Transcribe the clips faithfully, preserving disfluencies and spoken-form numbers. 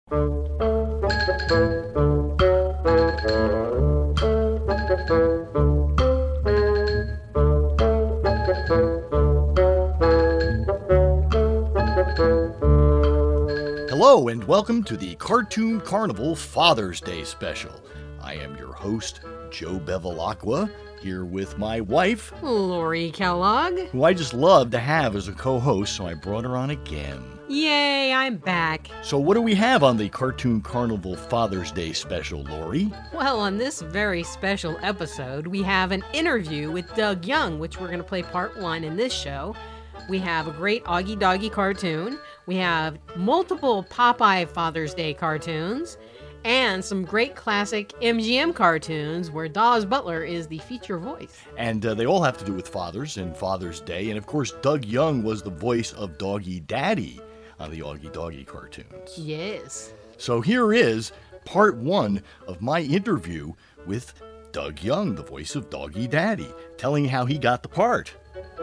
Hello and welcome to the Cartoon Carnival Father's Day special. I am your host, Joe Bevilacqua, here with my wife, Lori Kellogg, who I just love to have as a co-host, so I brought her on again. Yay, I'm back. So what do we have on the Cartoon Carnival Father's Day special, Lori? Well, on this very special episode, we have an interview with Doug Young, which we're going to play part one in this show. We have a great Augie Doggie cartoon. We have multiple Popeye Father's Day cartoons. And some great classic M G M cartoons where Daws Butler is the feature voice. And uh, they all have to do with fathers and Father's Day. And of course, Doug Young was the voice of Doggy Daddy on the Augie Doggie cartoons. Yes. So here is part one of my interview with Doug Young, the voice of Doggy Daddy, telling how he got the part.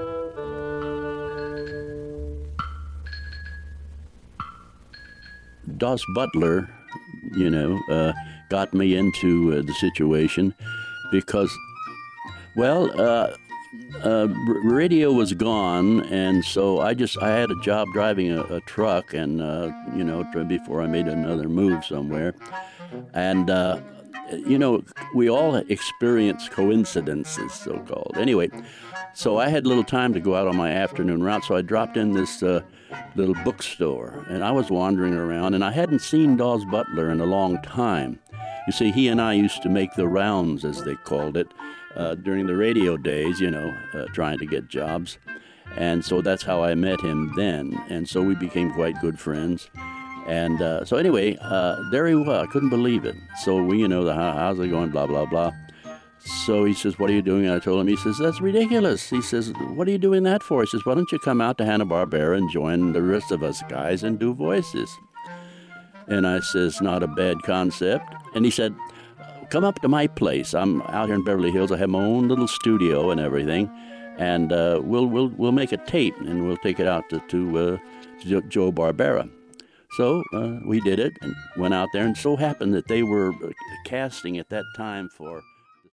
Daws Butler, you know, uh, got me into uh, the situation because, well, uh, uh, r- radio was gone, and so I just, I had a job driving a, a truck, and, uh, you know, before I made another move somewhere. And, uh, you know, we all experience coincidences, so-called. Anyway, so I had a little time to go out on my afternoon route, so I dropped in this uh, little bookstore, and I was wandering around, and I hadn't seen Daws Butler in a long time. You see, he and I used to make the rounds, as they called it, uh, during the radio days, you know, uh, trying to get jobs. And so that's how I met him then, and so we became quite good friends. And uh, so anyway, uh, there he was. I couldn't believe it. So we, you know, the, how, how's it going, blah, blah, blah. So he says, what are you doing? And I told him, he says, that's ridiculous. He says, what are you doing that for? He says, why don't you come out to Hanna-Barbera and join the rest of us guys and do voices? And I says, not a bad concept. And he said, come up to my place. I'm out here in Beverly Hills. I have my own little studio and everything. And uh, we'll, we'll, we'll make a tape and we'll take it out to, to, uh, to Joe Barbera. So uh, we did it and went out there, and so happened that they were casting at that time for